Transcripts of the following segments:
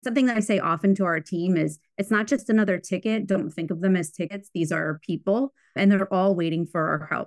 Something that I say often to our team is it's not just another ticket. Don't think of them as tickets. These are people, and they're all waiting for our help.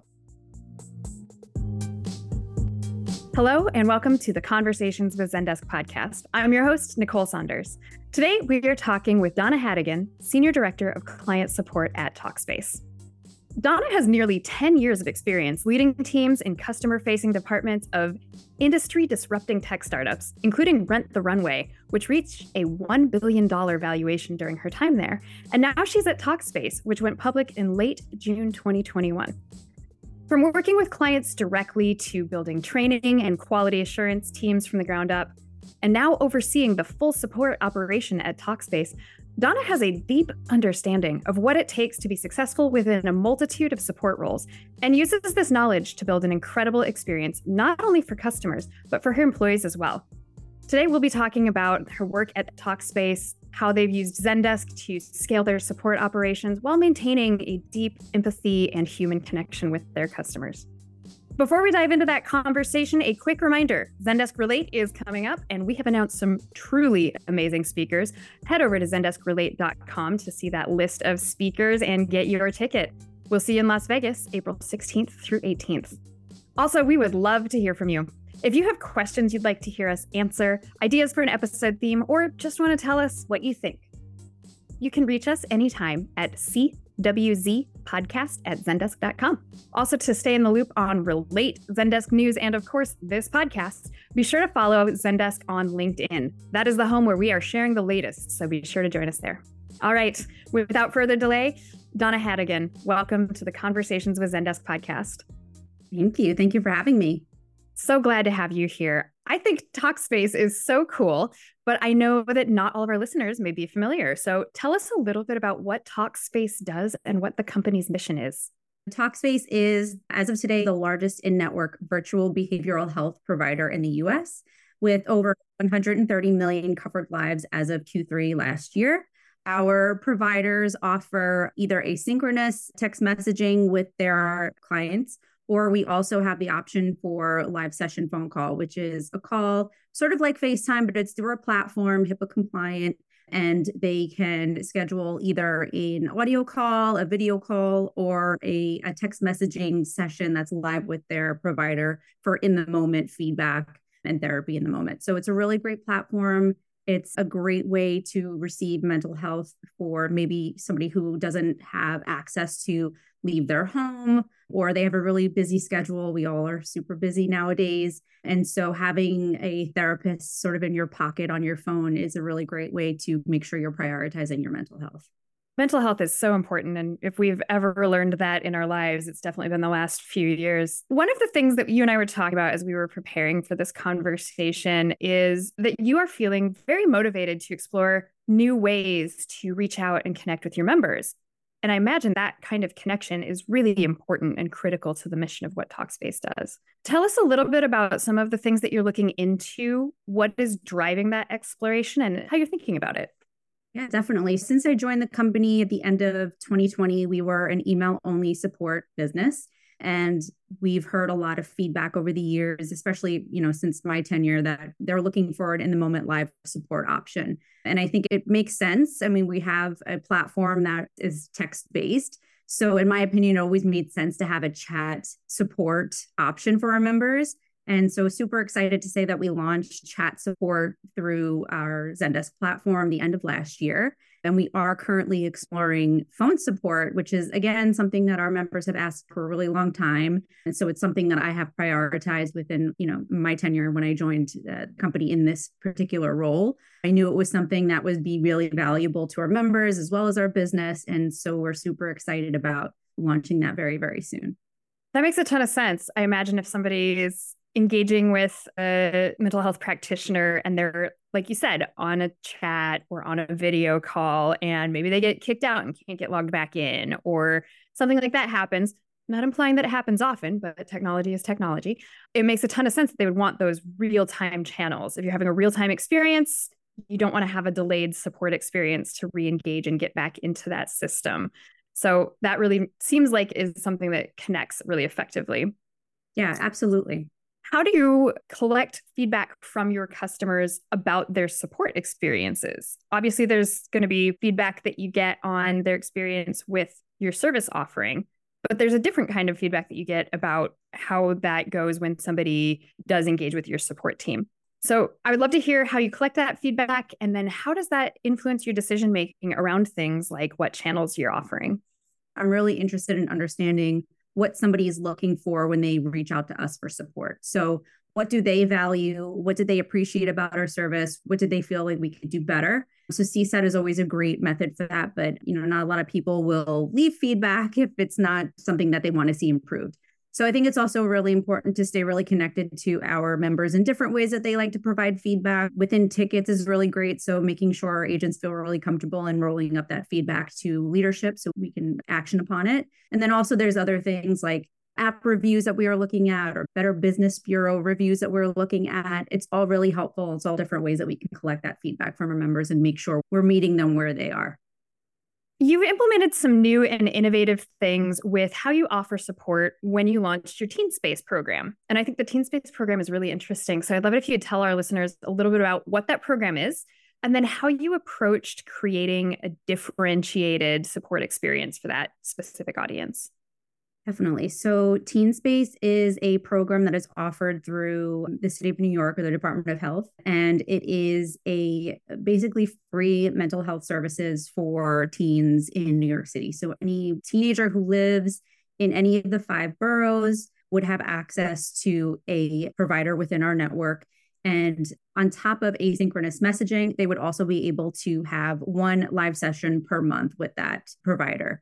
Hello, and welcome to the Conversations with Zendesk podcast. I'm your host, Nicole Saunders. Today, we are talking with Donna Hadigan, Senior Director of Client Support at Talkspace. Donna has nearly 10 years of experience leading teams in customer-facing departments of industry-disrupting tech startups, including Rent the Runway, which reached a $1 billion valuation during her time there. And now she's at Talkspace, which went public in late June 2021. From working with clients directly to building training and quality assurance teams from the ground up, and now overseeing the full support operation at Talkspace, Donna has a deep understanding of what it takes to be successful within a multitude of support roles and uses this knowledge to build an incredible experience, not only for customers, but for her employees as well. Today, we'll be talking about her work at Talkspace, how they've used Zendesk to scale their support operations while maintaining a deep empathy and human connection with their customers. Before we dive into that conversation, a quick reminder, Zendesk Relate is coming up, and we have announced some truly amazing speakers. Head over to zendeskrelate.com to see that list of speakers and get your ticket. We'll see you in Las Vegas, April 16th through 18th. Also, we would love to hear from you. If you have questions you'd like to hear us answer, ideas for an episode theme, or just want to tell us what you think, you can reach us anytime at cwzpodcast@zendesk.com. Also, to stay in the loop on Relate, Zendesk news, and of course, this podcast, be sure to follow Zendesk on LinkedIn. That is the home where we are sharing the latest, so be sure to join us there. All right, without further delay, Donna Hadigan, welcome to the Conversations with Zendesk podcast. Thank you. Thank you for having me. So glad to have you here. I think Talkspace is so cool, but I know that not all of our listeners may be familiar. So tell us a little bit about what Talkspace does and what the company's mission is. Talkspace is, as of today, the largest in-network virtual behavioral health provider in the U.S., with over 130 million covered lives as of Q3 last year. Our providers offer either asynchronous text messaging with their clients, or we also have the option for live session phone call, which is a call sort of like FaceTime, but it's through a platform, HIPAA compliant, and they can schedule either an audio call, a video call, or a text messaging session that's live with their provider for in-the-moment feedback and therapy in the moment. So it's a really great platform. It's a great way to receive mental health for maybe somebody who doesn't have access to leave their home, or they have a really busy schedule. We all are super busy nowadays. And so having a therapist sort of in your pocket on your phone is a really great way to make sure you're prioritizing your mental health. Mental health is so important. And if we've ever learned that in our lives, it's definitely been the last few years. One of the things that you and I were talking about as we were preparing for this conversation is that you are feeling very motivated to explore new ways to reach out and connect with your members. And I imagine that kind of connection is really important and critical to the mission of what Talkspace does. Tell us a little bit about some of the things that you're looking into, what is driving that exploration, and how you're thinking about it. Yeah, definitely. Since I joined the company at the end of 2020, we were an email-only support business. And we've heard a lot of feedback over the years, especially, since my tenure, that they're looking for an in-the-moment live support option. And I think it makes sense. I mean, we have a platform that is text-based. So in my opinion, it always made sense to have a chat support option for our members. And so super excited to say that we launched chat support through our Zendesk platform the end of last year. And we are currently exploring phone support, which is, again, something that our members have asked for a really long time. And so it's something that I have prioritized within, my tenure when I joined the company in this particular role. I knew it was something that would be really valuable to our members as well as our business. And so we're super excited about launching that very, very soon. That makes a ton of sense. I imagine if somebody is engaging with a mental health practitioner and they're, like you said, on a chat or on a video call, and maybe they get kicked out and can't get logged back in, or something like that happens, not implying that it happens often, but technology is technology. It makes a ton of sense that they would want those real-time channels. If you're having a real-time experience, you don't want to have a delayed support experience to re-engage and get back into that system. So that really seems like is something that connects really effectively. Yeah, absolutely. How do you collect feedback from your customers about their support experiences? Obviously, there's going to be feedback that you get on their experience with your service offering, but there's a different kind of feedback that you get about how that goes when somebody does engage with your support team. So I would love to hear how you collect that feedback, and then how does that influence your decision making around things like what channels you're offering? I'm really interested in understanding what somebody is looking for when they reach out to us for support. So what do they value? What did they appreciate about our service? What did they feel like we could do better? So CSAT is always a great method for that, but not a lot of people will leave feedback if it's not something that they want to see improved. So I think it's also really important to stay really connected to our members in different ways that they like to provide feedback. Within tickets is really great. So making sure our agents feel really comfortable in rolling up that feedback to leadership so we can action upon it. And then also there's other things like app reviews that we are looking at or Better Business Bureau reviews that we're looking at. It's all really helpful. It's all different ways that we can collect that feedback from our members and make sure we're meeting them where they are. You implemented some new and innovative things with how you offer support when you launched your TeenSpace program. And I think the TeenSpace program is really interesting. So I'd love it if you could tell our listeners a little bit about what that program is, and then how you approached creating a differentiated support experience for that specific audience. Definitely. So TeenSpace is a program that is offered through the City of New York or the Department of Health. And it is a basically free mental health services for teens in New York City. So any teenager who lives in any of the 5 boroughs would have access to a provider within our network. And on top of asynchronous messaging, they would also be able to have 1 live session per month with that provider.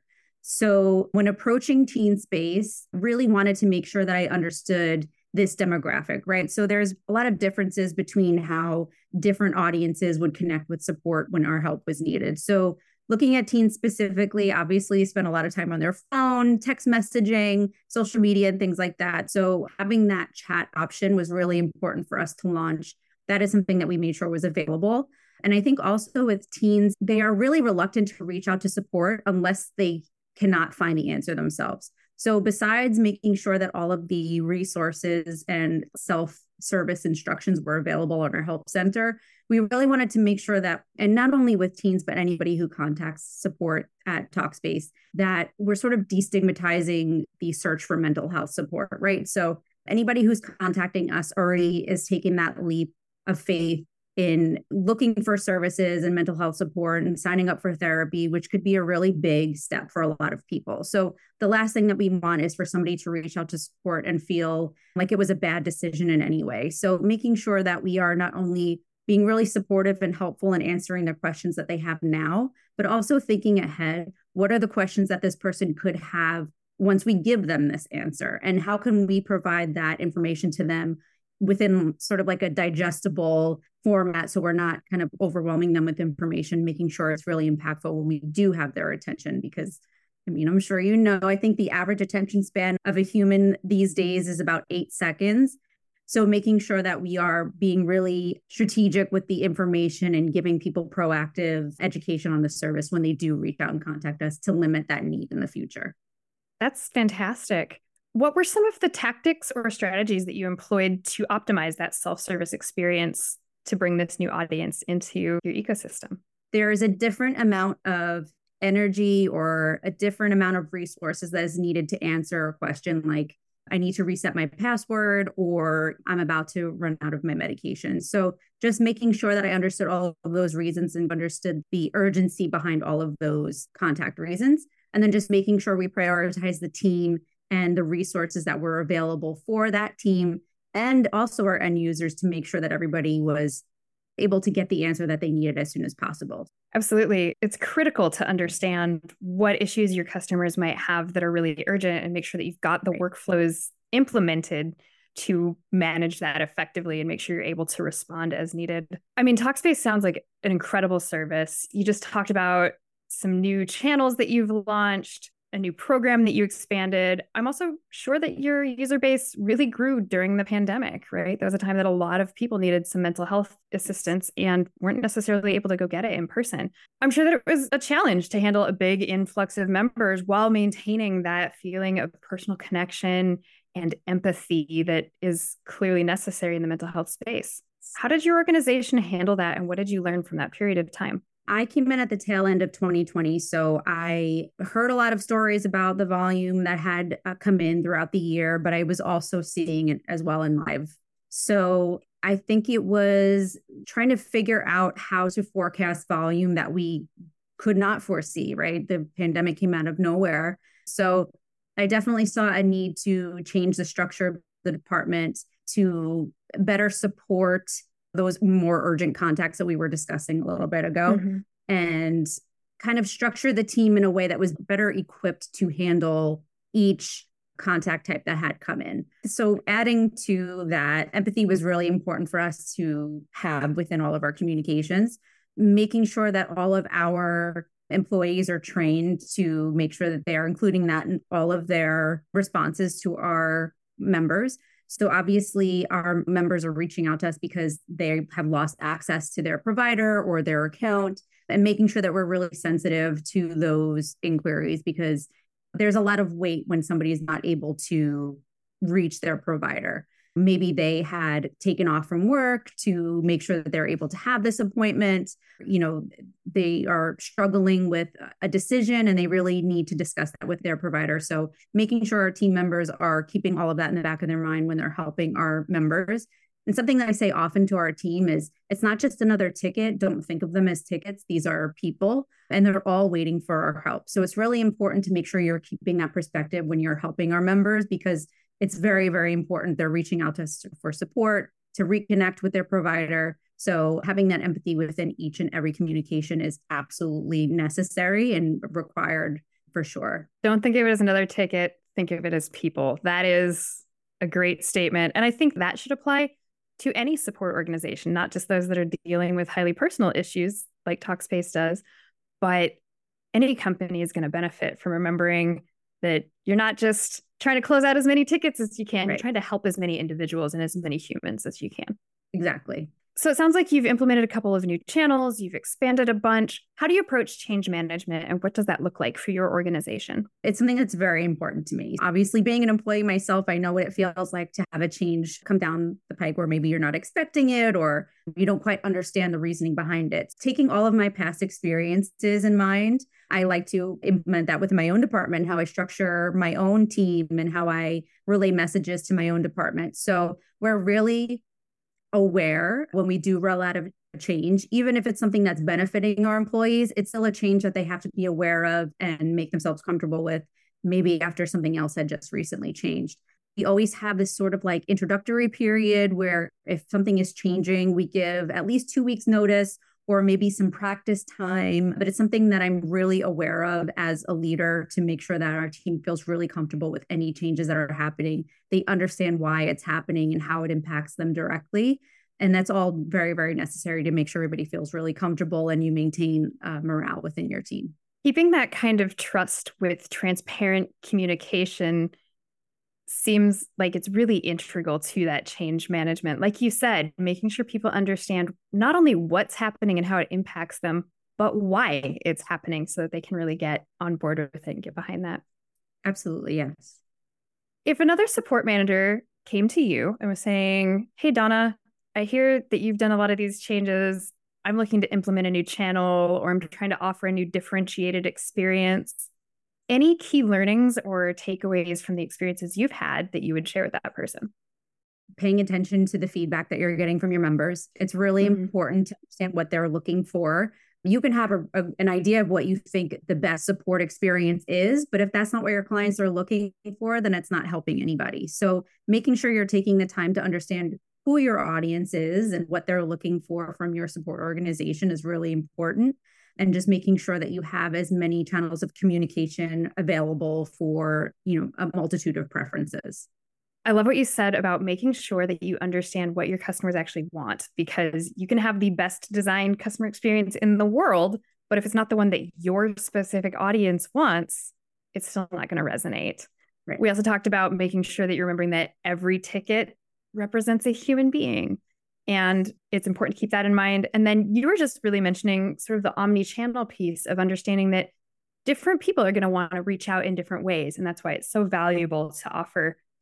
So when approaching TeenSpace, really wanted to make sure that I understood this demographic, right? So there's a lot of differences between how different audiences would connect with support when our help was needed. So looking at teens specifically, obviously spend a lot of time on their phone, text messaging, social media, and things like that. So having that chat option was really important for us to launch. That is something that we made sure was available. And I think also with teens, they are really reluctant to reach out to support unless they cannot find the answer themselves. So besides making sure that all of the resources and self-service instructions were available on our help center, we really wanted to make sure that, and not only with teens, but anybody who contacts support at Talkspace, that we're sort of destigmatizing the search for mental health support, right? So anybody who's contacting us already is taking that leap of faith in looking for services and mental health support and signing up for therapy, which could be a really big step for a lot of people. So the last thing that we want is for somebody to reach out to support and feel like it was a bad decision in any way. So making sure that we are not only being really supportive and helpful in answering the questions that they have now, but also thinking ahead, what are the questions that this person could have once we give them this answer? And how can we provide that information to them within sort of like a digestible format, so we're not kind of overwhelming them with information, making sure it's really impactful when we do have their attention. Because I'm sure I think the average attention span of a human these days is about 8 seconds. So making sure that we are being really strategic with the information and giving people proactive education on the service when they do reach out and contact us to limit that need in the future. That's fantastic. What were some of the tactics or strategies that you employed to optimize that self-service experience to bring this new audience into your ecosystem? There is a different amount of energy or a different amount of resources that is needed to answer a question like, I need to reset my password, or I'm about to run out of my medication. So just making sure that I understood all of those reasons and understood the urgency behind all of those contact reasons. And then just making sure we prioritize the team and the resources that were available for that team, and also our end users, to make sure that everybody was able to get the answer that they needed as soon as possible. Absolutely. It's critical to understand what issues your customers might have that are really urgent and make sure that you've got the workflows implemented to manage that effectively and make sure you're able to respond as needed. I mean, Talkspace sounds like an incredible service. You just talked about some new channels that you've launched, a new program that you expanded. I'm also sure that your user base really grew during the pandemic, right? There was a time that a lot of people needed some mental health assistance and weren't necessarily able to go get it in person. I'm sure that it was a challenge to handle a big influx of members while maintaining that feeling of personal connection and empathy that is clearly necessary in the mental health space. How did your organization handle that, and what did you learn from that period of time? I came in at the tail end of 2020, so I heard a lot of stories about the volume that had come in throughout the year, but I was also seeing it as well in live. So I think it was trying to figure out how to forecast volume that we could not foresee, right? The pandemic came out of nowhere. So I definitely saw a need to change the structure of the department to better support those more urgent contacts that we were discussing a little bit ago, and kind of structure the team in a way that was better equipped to handle each contact type that had come in. So adding to that, empathy was really important for us to have within all of our communications, making sure that all of our employees are trained to make sure that they are including that in all of their responses to our members. So obviously our members are reaching out to us because they have lost access to their provider or their account, and making sure that we're really sensitive to those inquiries, because there's a lot of weight when somebody is not able to reach their provider. Maybe they had taken off from work to make sure that they're able to have this appointment. They are struggling with a decision and they really need to discuss that with their provider. So making sure our team members are keeping all of that in the back of their mind when they're helping our members. And something that I say often to our team is, it's not just another ticket. Don't think of them as tickets. These are people, and they're all waiting for our help. So it's really important to make sure you're keeping that perspective when you're helping our members, because it's very, very important. They're reaching out to us for support, to reconnect with their provider. So having that empathy within each and every communication is absolutely necessary and required for sure. Don't think of it as another ticket. Think of it as people. That is a great statement. And I think that should apply to any support organization, not just those that are dealing with highly personal issues like Talkspace does, but any company is going to benefit from remembering that you're not just trying to close out as many tickets as you can. Right. You're trying to help as many individuals and as many humans as you can. Exactly. So it sounds like you've implemented a couple of new channels, you've expanded a bunch. How do you approach change management, and what does that look like for your organization? It's something that's very important to me. Obviously, being an employee myself, I know what it feels like to have a change come down the pike where maybe you're not expecting it or you don't quite understand the reasoning behind it. Taking all of my past experiences in mind, I like to implement that within my own department, how I structure my own team and how I relay messages to my own department. So we're really aware when we do roll out a change, even if it's something that's benefiting our employees, it's still a change that they have to be aware of and make themselves comfortable with, maybe after something else had just recently changed. We always have this sort of like introductory period where if something is changing, we give at least 2 weeks notice or maybe some practice time. But it's something that I'm really aware of as a leader to make sure that our team feels really comfortable with any changes that are happening. They understand why it's happening and how it impacts them directly. And that's all very, very necessary to make sure everybody feels really comfortable and you maintain morale within your team. Keeping that kind of trust with transparent communication seems like it's really integral to that change management. Like you said, making sure people understand not only what's happening and how it impacts them, but why it's happening so that they can really get on board with it and get behind that. Absolutely, yes. If another support manager came to you and was saying, hey, Donna, I hear that you've done a lot of these changes. I'm looking to implement a new channel, or I'm trying to offer a new differentiated experience. Any key learnings or takeaways from the experiences you've had that you would share with that person? Paying attention to the feedback that you're getting from your members. It's really important to understand what they're looking for. You can have an idea of what you think the best support experience is, but if that's not what your clients are looking for, then it's not helping anybody. So making sure you're taking the time to understand who your audience is and what they're looking for from your support organization is really important. And just making sure that you have as many channels of communication available for, a multitude of preferences. I love what you said about making sure that you understand what your customers actually want, because you can have the best designed customer experience in the world, but if it's not the one that your specific audience wants, it's still not going to resonate. Right. We also talked about making sure that you're remembering that every ticket represents a human being. And it's important to keep that in mind. And then you were just really mentioning sort of the omni-channel piece of understanding that different people are going to want to reach out in different ways. And that's why it's so valuable to offer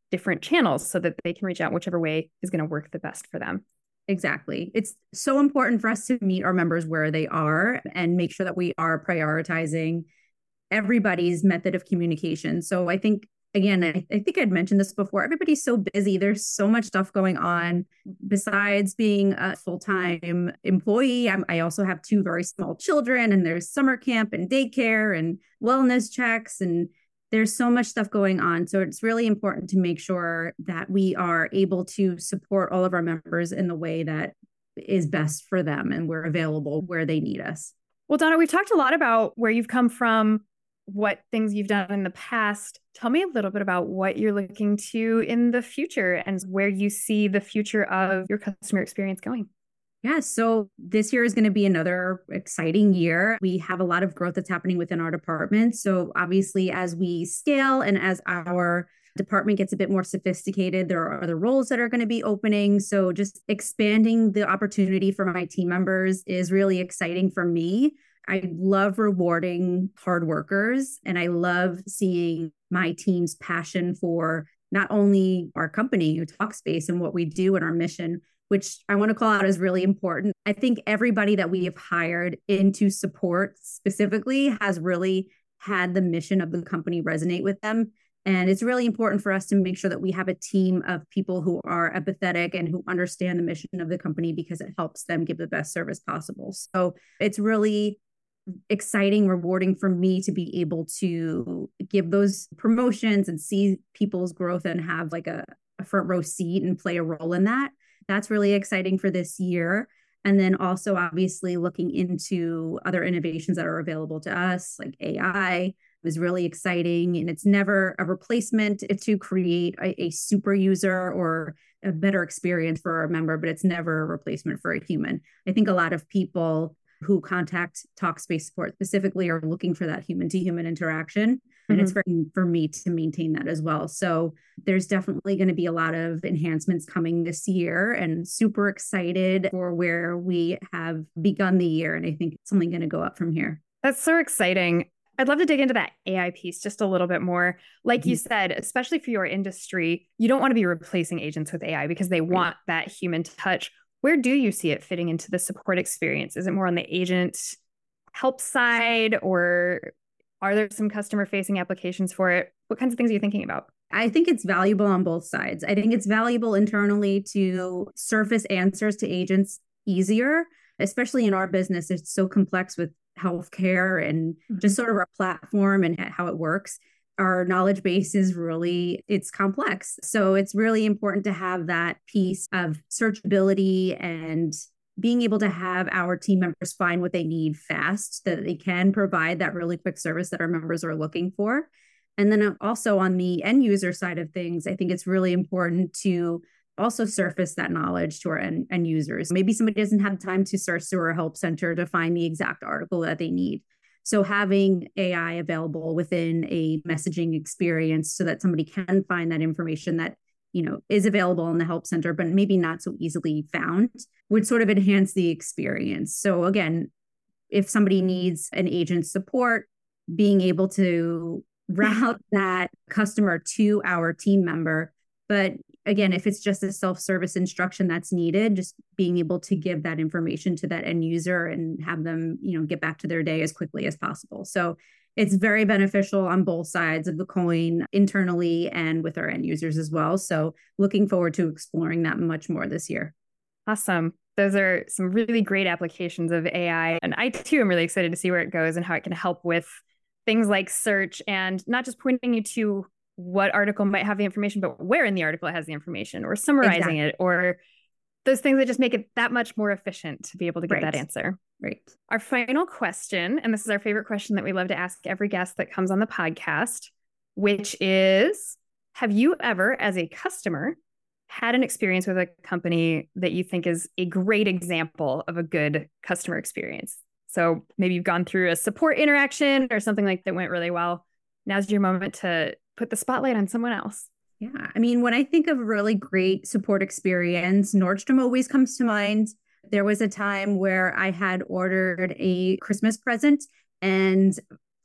different channels so that they can reach out whichever way is going to work the best for them. Exactly. It's so important for us to meet our members where they are and make sure that we are prioritizing everybody's method of communication. So I think, again, I think I'd mentioned this before, everybody's so busy. There's so much stuff going on. Besides being a full-time employee, I also have two very small children, and there's summer camp and daycare and wellness checks, and there's so much stuff going on. So it's really important to make sure that we are able to support all of our members in the way that is best for them, and we're available where they need us. Well, Donna, we've talked a lot about where you've come from, what things you've done in the past. Tell me a little bit about what you're looking to in the future and where you see the future of your customer experience going. Yeah, so this year is going to be another exciting year. We have a lot of growth that's happening within our department. So obviously, as we scale and as our department gets a bit more sophisticated, there are other roles that are going to be opening. So just expanding the opportunity for my team members is really exciting for me. I love rewarding hard workers, and I love seeing my team's passion for not only our company, Talkspace, and what we do and our mission, which I want to call out as really important. I think everybody that we have hired into support specifically has really had the mission of the company resonate with them. And it's really important for us to make sure that we have a team of people who are empathetic and who understand the mission of the company, because it helps them give the best service possible. So it's really exciting, rewarding for me to be able to give those promotions and see people's growth and have like a front row seat and play a role in that. That's really exciting for this year. And then also obviously looking into other innovations that are available to us, like AI is really exciting. And it's never a replacement to create a super user or a better experience for a member, but it's never a replacement for a human. I think a lot of people who contact Talkspace support specifically are looking for that human-to-human interaction. And it's for me to maintain that as well. So there's definitely going to be a lot of enhancements coming this year, and super excited for where we have begun the year. And I think it's only going to go up from here. That's so exciting. I'd love to dig into that AI piece just a little bit more. Like you said, especially for your industry, you don't want to be replacing agents with AI because they want that human touch. Where do you see it fitting into the support experience? Is it more on the agent help side, or are there some customer-facing applications for it? What kinds of things are you thinking about? I think it's valuable on both sides. I think it's valuable internally to surface answers to agents easier, especially in our business. It's so complex with healthcare and just sort of our platform and how it works. Our knowledge base is it's complex. So it's really important to have that piece of searchability and being able to have our team members find what they need fast, that they can provide that really quick service that our members are looking for. And then also on the end user side of things, I think it's really important to also surface that knowledge to our end users. Maybe somebody doesn't have time to search through our help center to find the exact article that they need. So having AI available within a messaging experience so that somebody can find that information that, is available in the help center, but maybe not so easily found, would sort of enhance the experience. So again, if somebody needs an agent support, being able to route that customer to our team member. But again, if it's just a self-service instruction that's needed, just being able to give that information to that end user and have them, get back to their day as quickly as possible. So it's very beneficial on both sides of the coin, internally and with our end users as well. So looking forward to exploring that much more this year. Awesome. Those are some really great applications of AI. And I too am really excited to see where it goes and how it can help with things like search, and not just pointing you to what article might have the information, but where in the article it has the information, or summarizing it, or those things that just make it that much more efficient to be able to get that answer. Right. Our final question, and this is our favorite question that we love to ask every guest that comes on the podcast, which is, have you ever, as a customer, had an experience with a company that you think is a great example of a good customer experience? So maybe you've gone through a support interaction or something like that went really well. Now's your moment to put the spotlight on someone else. Yeah. I mean, when I think of really great support experience, Nordstrom always comes to mind. There was a time where I had ordered a Christmas present, and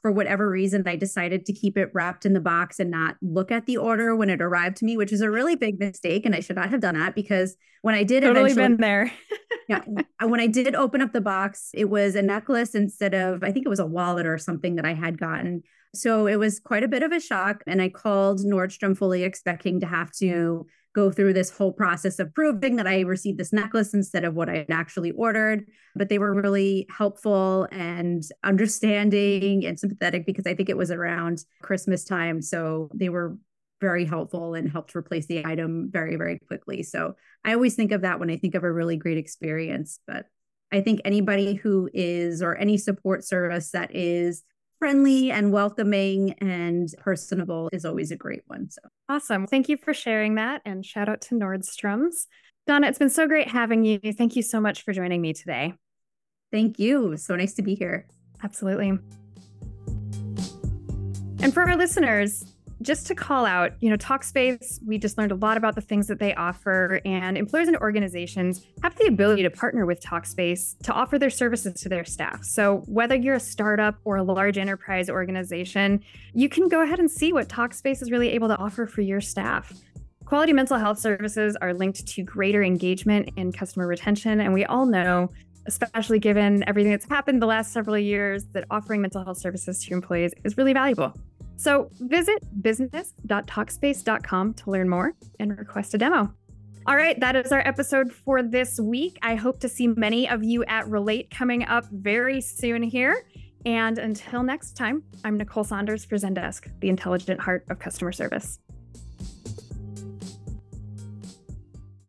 for whatever reason, I decided to keep it wrapped in the box and not look at the order when it arrived to me, which is a really big mistake. And I should not have done that, because when I did totally been there. Yeah, when I did open up the box, it was a necklace instead of, I think it was a wallet or something that I had gotten. So it was quite a bit of a shock. And I called Nordstrom fully expecting to have to go through this whole process of proving that I received this necklace instead of what I had actually ordered. But they were really helpful and understanding and sympathetic, because I think it was around Christmas time. So they were very helpful and helped replace the item very, very quickly. So I always think of that when I think of a really great experience. But I think anybody who is, or any support service that is friendly and welcoming and personable is always a great one. So awesome. Thank you for sharing that, and shout out to Nordstrom's. Donna, it's been so great having you. Thank you so much for joining me today. Thank you. It was so nice to be here. Absolutely. And for our listeners, just to call out, Talkspace, we just learned a lot about the things that they offer, and employers and organizations have the ability to partner with Talkspace to offer their services to their staff. So whether you're a startup or a large enterprise organization, you can go ahead and see what Talkspace is really able to offer for your staff. Quality mental health services are linked to greater engagement and customer retention, and we all know, especially given everything that's happened the last several years, that offering mental health services to employees is really valuable. So visit business.talkspace.com to learn more and request a demo. All right, that is our episode for this week. I hope to see many of you at Relate coming up very soon here. And until next time, I'm Nicole Saunders for Zendesk, the intelligent heart of customer service.